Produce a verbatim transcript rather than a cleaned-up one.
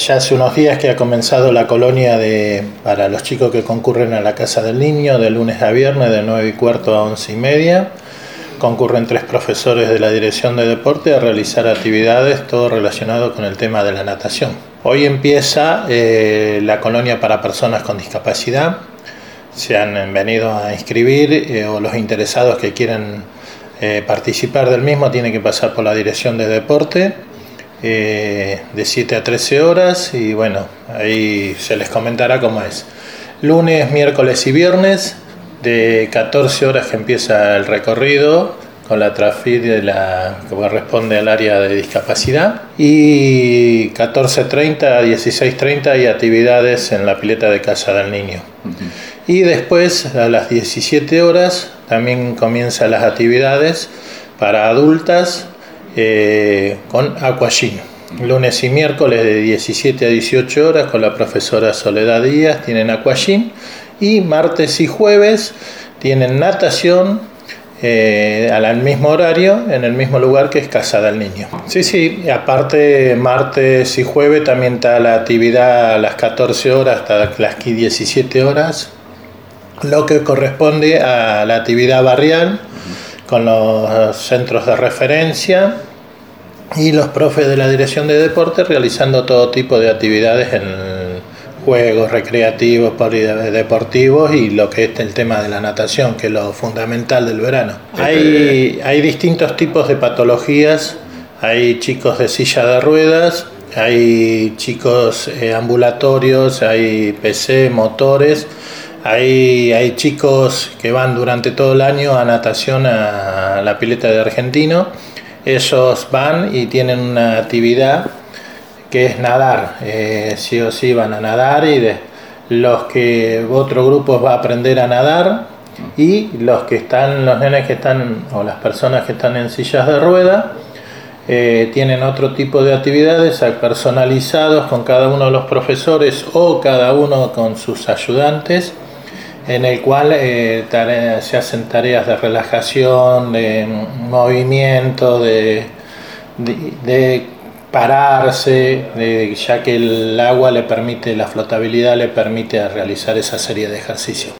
ya hace unos días que ha comenzado la colonia de, para los chicos que concurren a la Casa del Niño, de lunes a viernes, de nueve y cuarto a once y media. Concurren tres profesores de la Dirección de Deporte a realizar actividades, todo relacionado con el tema de la natación. Hoy empieza eh, la colonia para personas con discapacidad. Se han venido a inscribir eh, o los interesados que quieren eh, participar del mismo tienen que pasar por la Dirección de Deporte eh, de siete a trece horas y bueno, ahí se les comentará cómo es. Lunes, miércoles y viernes de catorce horas que empieza el recorrido con la Trafid de la, que corresponde al área de discapacidad, y catorce treinta a dieciséis treinta hay actividades en la pileta de Casa del Niño. Uh-huh. Y después a las diecisiete horas también comienzan las actividades para adultas eh, con aquagym. Lunes y miércoles de diecisiete a dieciocho horas con la profesora Soledad Díaz tienen aquagym, y martes y jueves tienen natación eh, al mismo horario, en el mismo lugar que es Casa del Niño. Sí, sí, y aparte martes y jueves también está la actividad a las catorce horas hasta las diecisiete horas, lo que corresponde a la actividad barrial con los centros de referencia y los profes de la Dirección de Deporte realizando todo tipo de actividades en juegos recreativos, polideportivos y lo que es el tema de la natación, que es lo fundamental del verano. Hay, hay distintos tipos de patologías, hay chicos de silla de ruedas, hay chicos eh, ambulatorios, hay P C, motores, hay, hay chicos que van durante todo el año a natación a la pileta de Argentino. Esos van y tienen una actividad que es nadar, eh, sí o sí van a nadar, y de los que otro grupo va a aprender a nadar, y los que están, los nenes que están o las personas que están en sillas de rueda eh, tienen otro tipo de actividades personalizados con cada uno de los profesores o cada uno con sus ayudantes, en el cual eh, tarea, se hacen tareas de relajación, de movimiento, de, de, de pararse, de, ya que el agua le permite, la flotabilidad le permite realizar esa serie de ejercicios.